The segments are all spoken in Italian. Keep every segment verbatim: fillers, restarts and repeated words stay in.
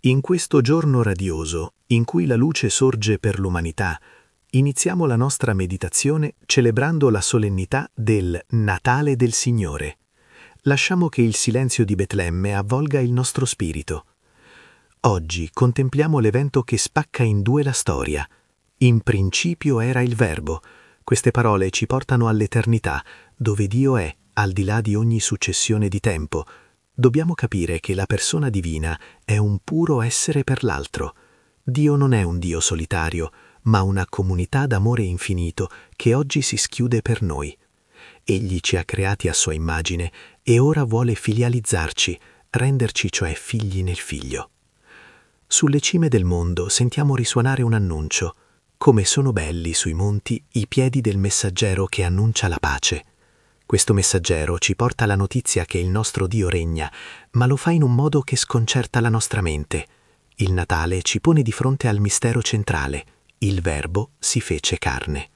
In questo giorno radioso, in cui la luce sorge per l'umanità, iniziamo la nostra meditazione celebrando la solennità del Natale del Signore. Lasciamo che il silenzio di Betlemme avvolga il nostro spirito. Oggi contempliamo l'evento che spacca in due la storia. In principio era il Verbo. Queste parole ci portano all'eternità, dove Dio è, al di là di ogni successione di tempo. Dobbiamo capire che la persona divina è un puro essere per l'altro. Dio non è un Dio solitario, ma una comunità d'amore infinito che oggi si schiude per noi. Egli ci ha creati a sua immagine e ora vuole filializzarci, renderci cioè figli nel Figlio. Sulle cime del mondo sentiamo risuonare un annuncio. Come sono belli sui monti i piedi del messaggero che annuncia la pace. Questo messaggero ci porta la notizia che il nostro Dio regna, ma lo fa in un modo che sconcerta la nostra mente. Il Natale ci pone di fronte al mistero centrale. Il Verbo si fece carne.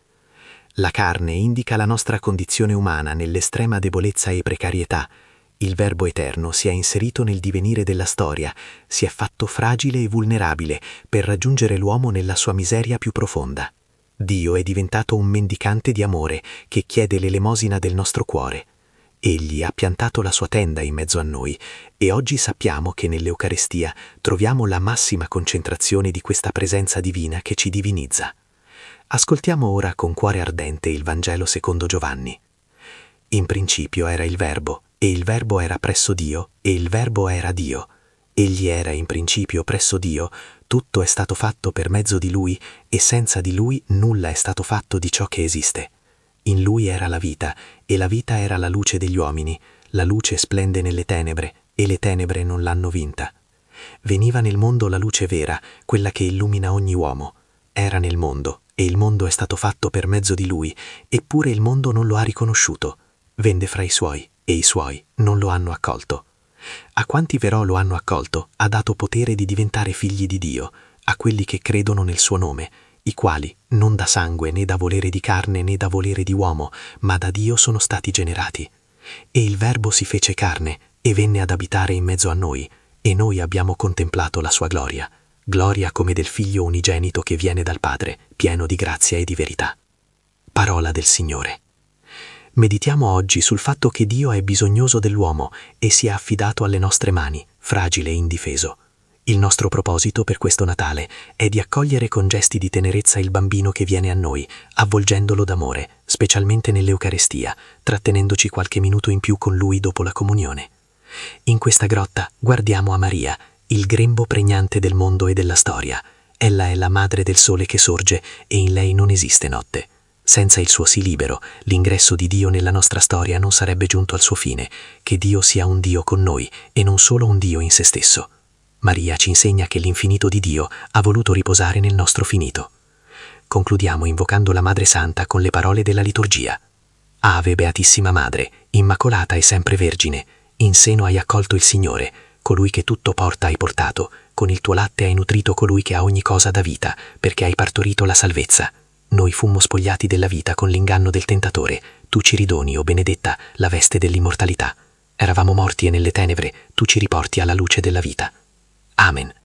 La carne indica la nostra condizione umana nell'estrema debolezza e precarietà. Il Verbo eterno si è inserito nel divenire della storia, si è fatto fragile e vulnerabile per raggiungere l'uomo nella sua miseria più profonda. Dio è diventato un mendicante di amore che chiede l'elemosina del nostro cuore. Egli ha piantato la sua tenda in mezzo a noi e oggi sappiamo che nell'Eucarestia troviamo la massima concentrazione di questa presenza divina che ci divinizza. Ascoltiamo ora con cuore ardente il Vangelo secondo Giovanni. In principio era il Verbo, e il Verbo era presso Dio, e il Verbo era Dio. Egli era in principio presso Dio, tutto è stato fatto per mezzo di Lui, e senza di Lui nulla è stato fatto di ciò che esiste. In Lui era la vita, e la vita era la luce degli uomini. La luce splende nelle tenebre, e le tenebre non l'hanno vinta. Veniva nel mondo la luce vera, quella che illumina ogni uomo. Era nel mondo, e il mondo è stato fatto per mezzo di Lui, eppure il mondo non lo ha riconosciuto. Venne fra i Suoi, e i Suoi non lo hanno accolto. A quanti però lo hanno accolto ha dato potere di diventare figli di Dio, a quelli che credono nel suo nome, i quali non da sangue né da volere di carne né da volere di uomo, ma da Dio sono stati generati. E il Verbo si fece carne e venne ad abitare in mezzo a noi, e noi abbiamo contemplato la sua gloria, gloria come del Figlio unigenito che viene dal Padre, pieno di grazia e di verità. Parola del Signore. Meditiamo oggi sul fatto che Dio è bisognoso dell'uomo e si è affidato alle nostre mani, fragile e indifeso. Il nostro proposito per questo Natale è di accogliere con gesti di tenerezza il bambino che viene a noi, avvolgendolo d'amore, specialmente nell'Eucarestia, trattenendoci qualche minuto in più con lui dopo la comunione. In questa grotta guardiamo a Maria, il grembo pregnante del mondo e della storia. Ella è la madre del sole che sorge e in lei non esiste notte. Senza il suo sì libero, l'ingresso di Dio nella nostra storia non sarebbe giunto al suo fine, che Dio sia un Dio con noi e non solo un Dio in se stesso. Maria ci insegna che l'infinito di Dio ha voluto riposare nel nostro finito. Concludiamo invocando la Madre Santa con le parole della liturgia. Ave Beatissima Madre, immacolata e sempre vergine, in seno hai accolto il Signore, colui che tutto porta hai portato, con il tuo latte hai nutrito colui che ha ogni cosa da vita, perché hai partorito la salvezza. Noi fummo spogliati della vita con l'inganno del tentatore, tu ci ridoni, o benedetta, la veste dell'immortalità. Eravamo morti e nelle tenebre, tu ci riporti alla luce della vita. Amen.